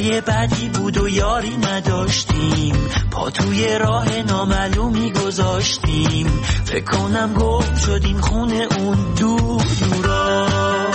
روزای بدی بود و یاری نداشتیم، پا توی راه نامعلومی گذاشتیم، فکر کنم گم شدیم خونه اون دورا.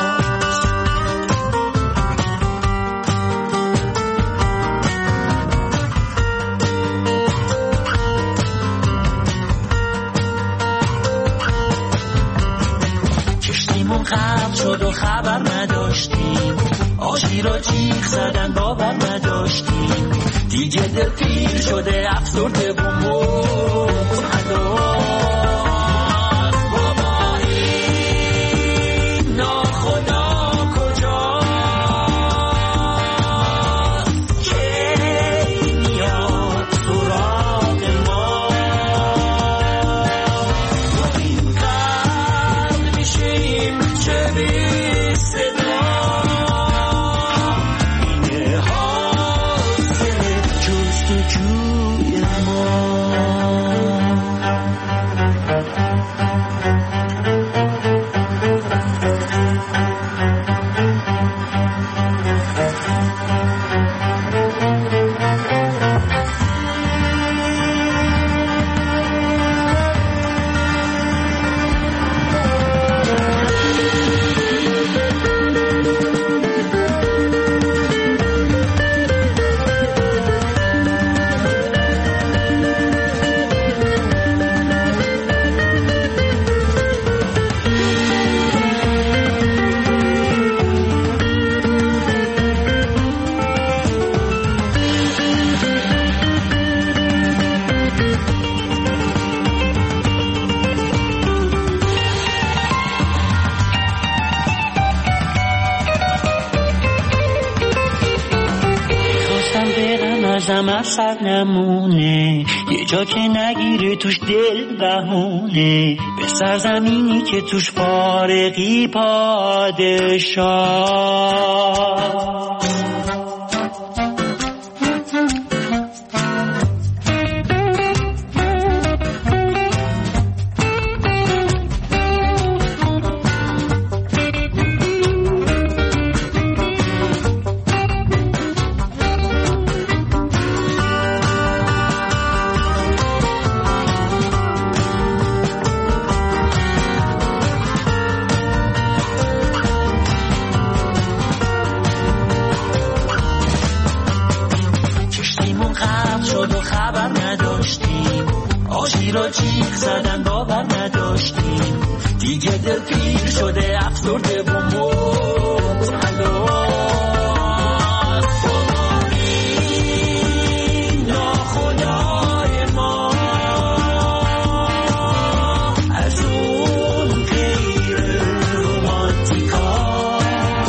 کشتیمون غرق شد و خبر نداشتیم، آشی را جیغ زدن باور نداشتیم، دیگه دل پیر شده افسرده و مبتلا. اثر نمونه، یه جا که نگیره توش دل بهونه، به سرزمینی که توش فارغی پادشاه. جیغ زدن باور نداشتیم، دیگه دل پیر شده افسرده و مبتلا. ناخدای ما از اون غیر رومانتیکا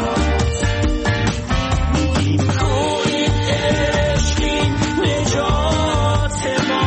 میگیم کنید عشقین نجات ما.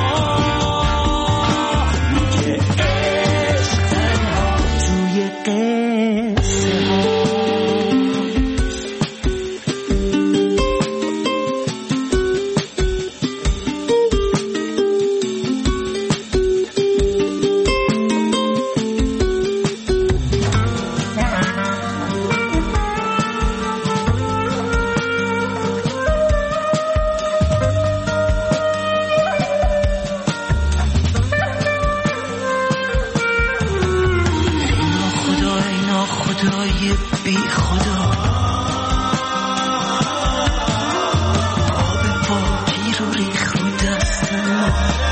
خدای بی خدا، آب پاکی رو ریخ رو دست ما.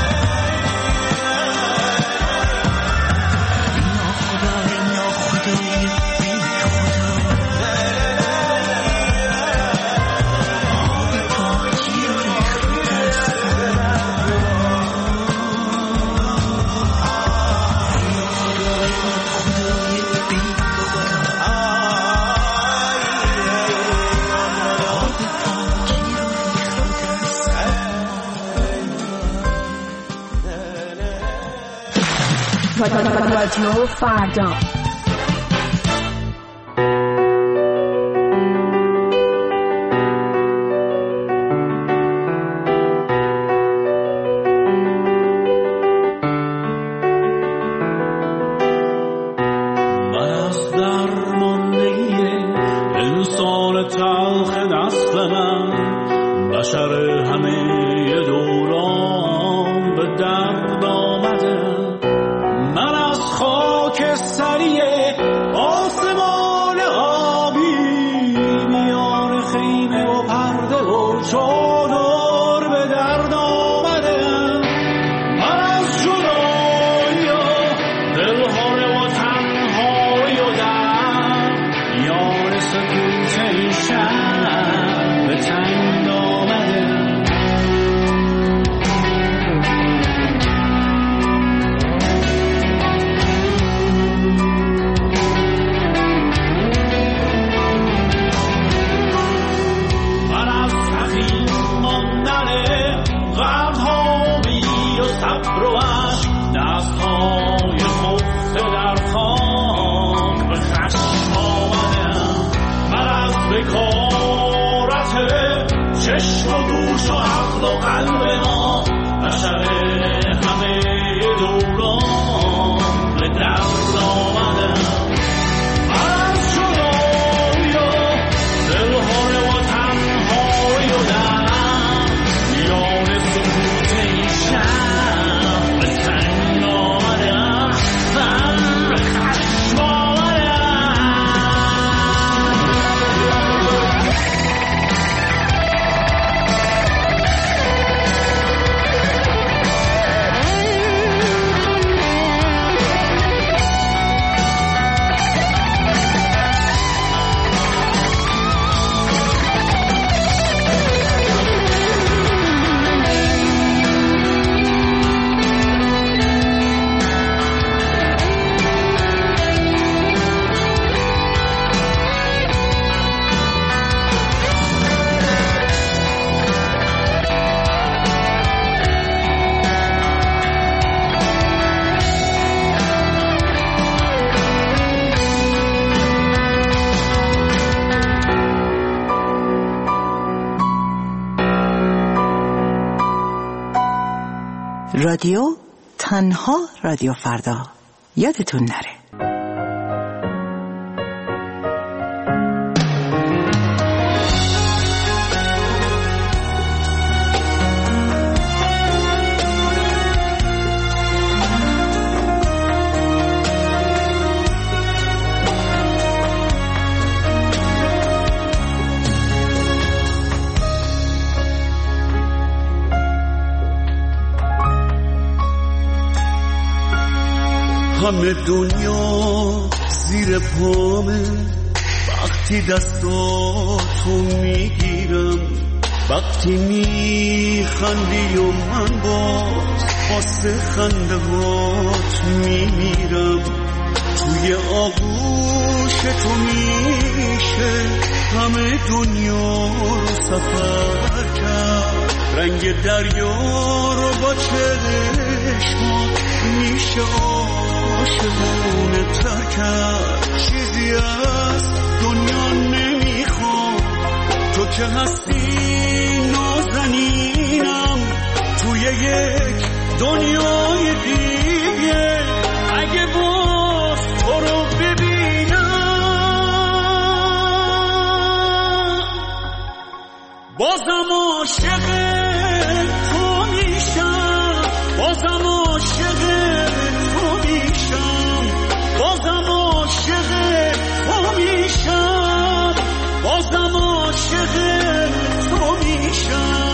اینا خدای بی خدا، آب پاکی رو ریخ رو دست خدای بی رادیو فردا. بشر همه دوران به درد آمدم. من از خاک سری آسمان آبی میان خیمه و پرده و چادر به درد آمدم. من از جدایی و دلهاره و تنهایی و در میان سکوت این شب به تنگ آمدم. چشم و گوش و عقل و قلب ما بشر همه دوران به درد آمدم. من از جدایی و دلهاره و تنهایی و در میان سکوت این شب به تنگ آمدم. من به خشم آمدم. رادیو تنها رادیو فردا، یادتون نره. همه دنیا زیر پامه وقتی دستاتو میگیرم، وقتی میخندی و من باز واسه خنده هات میمیرم. توی آغوش تو میشه همه دنیا رو سفر کرد، رنگ دریا رو با چشمات میشه عاشقونه تر کرد. چیزی از دنیا نمیخوام، تو که هستی نازنینم توی یک دنیای دیگه. اگه باز تو رو ببینم بازم عاشق تو میشم، بازم عاشق تو میشم، بازم عاشق تو میشم، بازم عاشق تو میشم.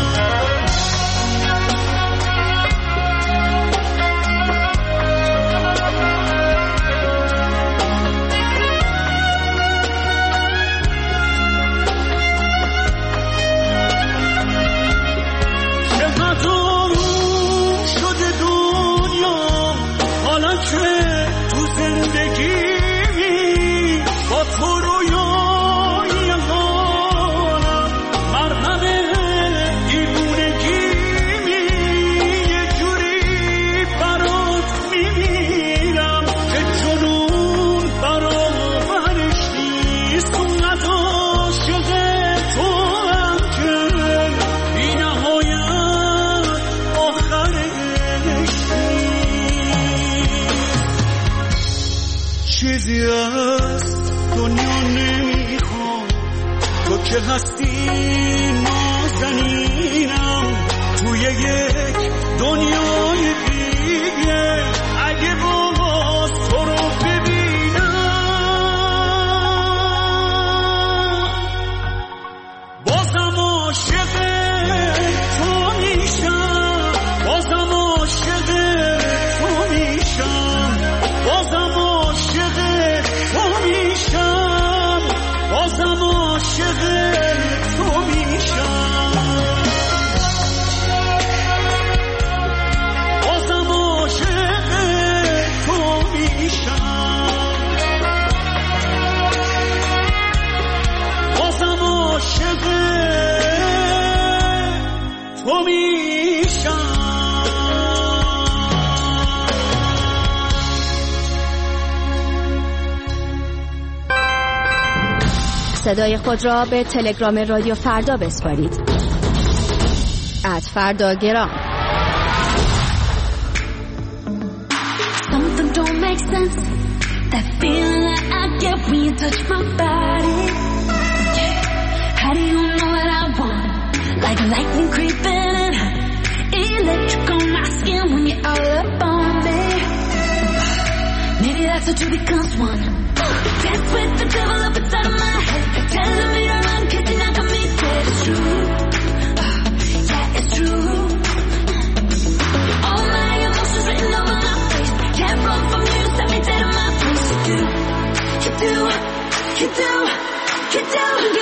چیزی از دنیا نمیخوام، تو که هستی نازنینم نازنینم توی یک دنیای دیگه، اگه باز تو رو ببینم بازم عاشق تو میشم، بازم عاشق تو میشم، بازم عاشق تو میشم، بازم عاشق تو میشم، بازم عاشق تو میشم، بازم عاشق تو میشم. صدای خود را به تلگرام رادیو فردا بسپارید. @فرداگرام. Something don't make sense. That feeling that I get when you touch my body. How do you know what I want? Like lightning creeping in, electric on my skin when you're all up on me. Maybe that's what two becomes one. Dance with the devil up inside of my head, telling me to run, kissing like a me dead. It's true, yeah, it's true. All my emotions written over my face, can't run from you, set me dead in my place. You do, you do, you do, you do.